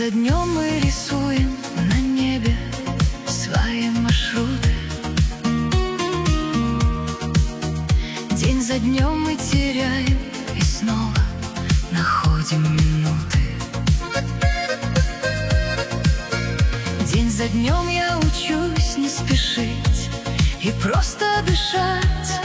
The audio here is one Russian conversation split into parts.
за днем мы рисуем на небе свои маршруты. День за днем мы теряем и снова находим минуты. День за днем я учусь не спешить и просто дышать.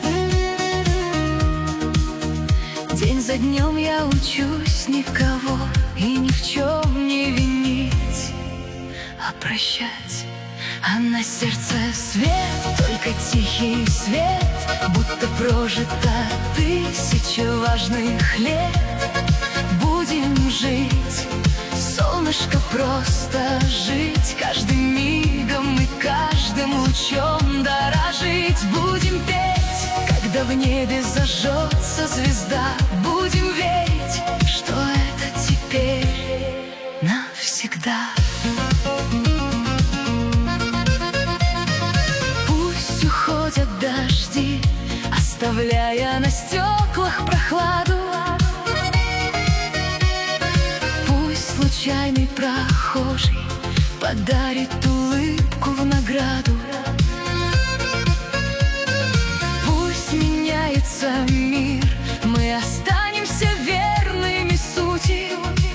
День за днем я учусь никого и ни в чем не винить, а прощать. А на сердце свет, только тихий свет, будто прожито 1000 важных лет. Будем жить, солнышко, просто жить, каждым мигом и каждым лучом дорожить. Будем петь, когда в небе зажжется звезда. Будем верить, что это теперь навсегда. Пусть уходят дожди, оставляя на стеклах прохладу. Пусть случайный прохожий подарит улыбку в награду. Пусть меняется мир, мы останемся верными сути.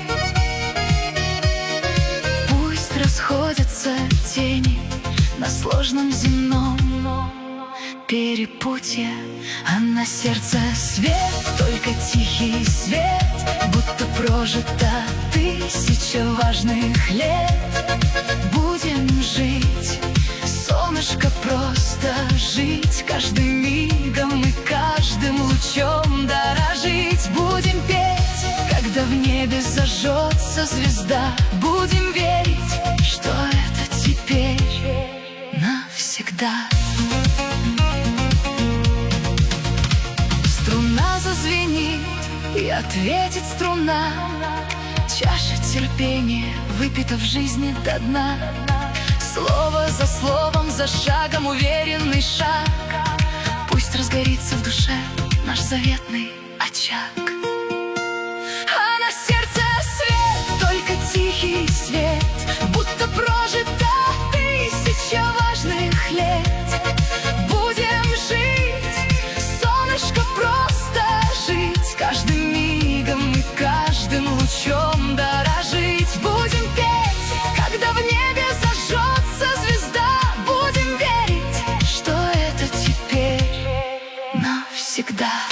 Пусть расходятся тени на сложном земном перепутье, а на сердце свет, только тихий свет, будто прожито 1000 важных лет. Будем жить, солнышко, просто жить, каждым мигом и каждым лучом дорожить. Будем петь, когда в небе зажжется звезда. Будем верить, что это теперь навсегда. Струна зазвенит, и ответит струна. Чаша терпения выпита в жизни до дна. Слово за словом, за шагом уверенный шаг. Пусть разгорится в душе наш заветный очаг. А на сердце свет, только тихий свет, будто прожито 1000 важных лет. Будем жить, солнышко, просто жить, каждым мигом и каждым лучом дорожить. Будем петь, когда в небе зажжется звезда. Будем верить, что это теперь навсегда.